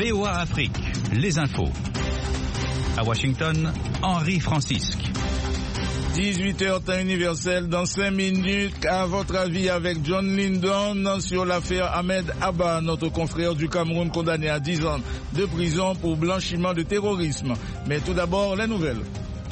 VOA Afrique, les infos. À Washington, Henri Francisque. 18h temps universel, dans 5 minutes, à votre avis avec John Lindon sur l'affaire Ahmed Abba, notre confrère du Cameroun condamné à 10 ans de prison pour blanchiment de terrorisme. Mais tout d'abord, les nouvelles.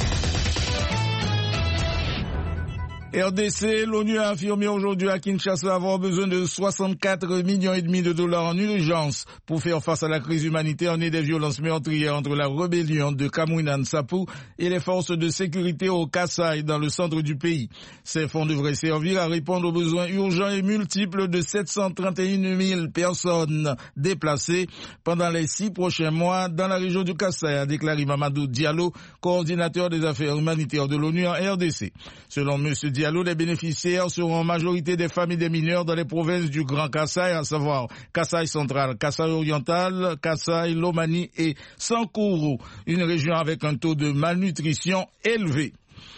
RDC, l'ONU a affirmé aujourd'hui à Kinshasa avoir besoin de 64,5 millions de dollars en urgence pour faire face à la crise humanitaire née des violences meurtrières entre la rébellion de Kamwina Nsapu et les forces de sécurité au Kasaï dans le centre du pays. Ces fonds devraient servir à répondre aux besoins urgents et multiples de 731 000 personnes déplacées pendant les 6 prochains mois dans la région du Kasaï, a déclaré Mamadou Diallo, coordinateur des affaires humanitaires de l'ONU en RDC. Selon M. Diallo, les bénéficiaires seront en majorité des familles des mineurs dans les provinces du Grand Kasaï, à savoir Kasaï central, Kasaï oriental, Kasaï, Lomani et Sankuru, une région avec un taux de malnutrition élevé.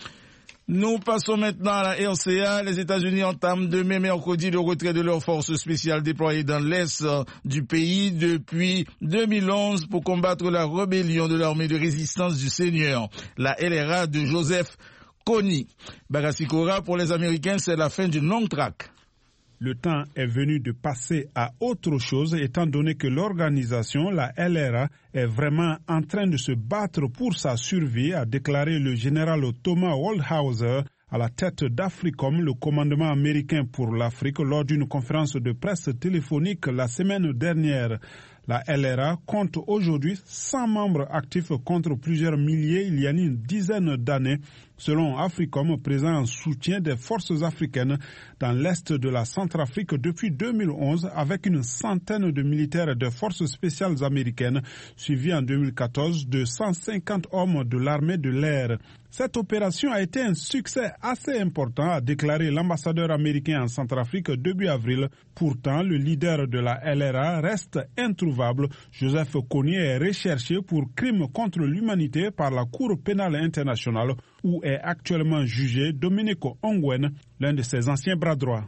Nous passons maintenant à la RCA. Les États-Unis entament demain mercredi le retrait de leurs forces spéciales déployées dans l'est du pays depuis 2011 pour combattre la rébellion de l'armée de résistance du Seigneur, la LRA de Joseph Kony. Bagasikora, pour les Américains, c'est la fin d'une longue traque. Le temps est venu de passer à autre chose, étant donné que l'organisation, la LRA, est vraiment en train de se battre pour sa survie, a déclaré le général Thomas Waldhauser, à la tête d'Africom, le commandement américain pour l'Afrique, lors d'une conférence de presse téléphonique la semaine dernière. La LRA compte aujourd'hui 100 membres actifs contre plusieurs milliers il y a une dizaine d'années, selon Africom, présent en soutien des forces africaines dans l'est de la Centrafrique depuis 2011, avec une centaine de militaires des forces spéciales américaines, suivis en 2014 de 150 hommes de l'armée de l'air. Cette opération a été un succès assez important, a déclaré l'ambassadeur américain en Centrafrique début avril. Pourtant, le leader de la LRA reste introuvable. Joseph Kony est recherché pour crimes contre l'humanité par la Cour pénale internationale, où est actuellement jugé Dominico Ongwen, l'un de ses anciens bras droits.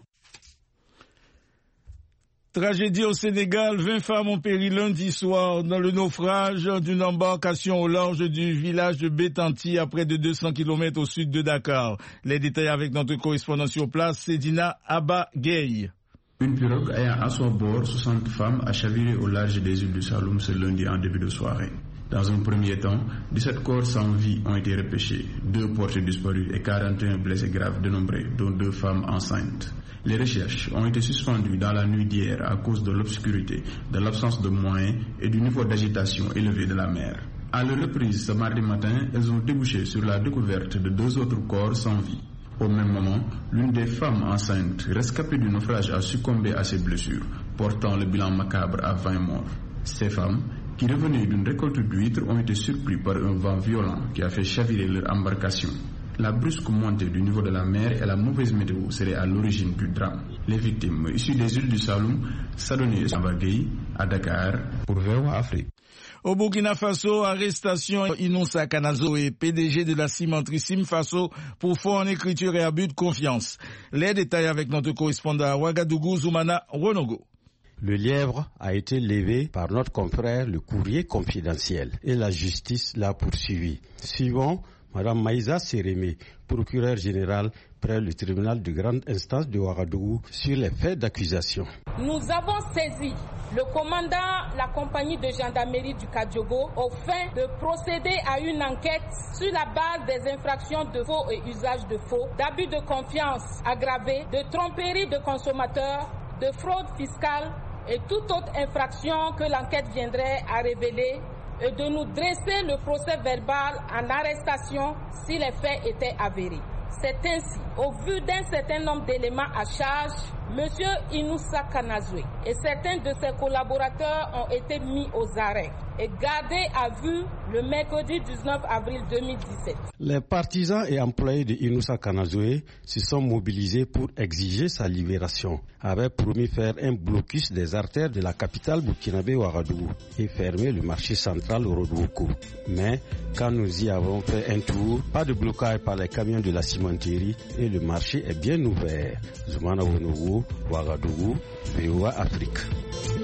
Tragédie au Sénégal, 20 femmes ont péri lundi soir dans le naufrage d'une embarcation au large du village de Bétanti à près de 200 km au sud de Dakar. Les détails avec notre correspondant sur place, Sedina Abba Gueye. Une pirogue ayant à son bord 60 femmes a chaviré au large des îles du Saloum ce lundi en début de soirée. Dans un premier temps, 17 corps sans vie ont été repêchés, 2 portés disparus et 41 blessés graves dénombrés, dont 2 femmes enceintes. Les recherches ont été suspendues dans la nuit d'hier à cause de l'obscurité, de l'absence de moyens et du niveau d'agitation élevé de la mer. À leur reprise ce mardi matin, elles ont débouché sur la découverte de 2 autres corps sans vie. Au même moment, l'une des femmes enceintes rescapée du naufrage a succombé à ses blessures, portant le bilan macabre à 20 morts. Ces femmes, qui revenaient d'une récolte d'huîtres, ont été surpris par un vent violent qui a fait chavirer leur embarcation. La brusque montée du niveau de la mer et la mauvaise météo seraient à l'origine du drame. Les victimes issues des îles du Saloum, Sadouni et Abagui, à Dakar, pour VOA Afrique. Au Burkina Faso, arrestation Inoussa Kanazoe, PDG de la cimenterie Simfaso, pour faux en écriture et abus de confiance. Les détails avec notre correspondant à Ouagadougou, Zoumana Ronogo. Le lièvre a été levé par notre confrère Le Courrier Confidentiel et la justice l'a poursuivi. Suivant Madame Maïsa Sérémé, procureur général près le tribunal de grande instance de Ouagadougou sur les faits d'accusation. Nous avons saisi le commandant la compagnie de gendarmerie du Kadiogo au fin de procéder à une enquête sur la base des infractions de faux et usage de faux, d'abus de confiance aggravé, de tromperie de consommateurs, de fraude fiscale et toute autre infraction que l'enquête viendrait à révéler, et de nous dresser le procès verbal en arrestation si les faits étaient avérés. C'est ainsi, au vu d'un certain nombre d'éléments à charge, M. Inoussa Kanazoe et certains de ses collaborateurs ont été mis aux arrêts et gardés à vue le mercredi 19 avril 2017. Les partisans et employés de Inoussa Kanazoe se sont mobilisés pour exiger sa libération, avaient promis faire un blocus des artères de la capitale burkinabé Ouagadougou et fermer le marché central Rodoukou. Mais quand nous y avons fait un tour, pas de blocage par les camions de la cimenterie et le marché est bien ouvert. Zoumana Wonogo, Ouagadougou, VOA Afrique.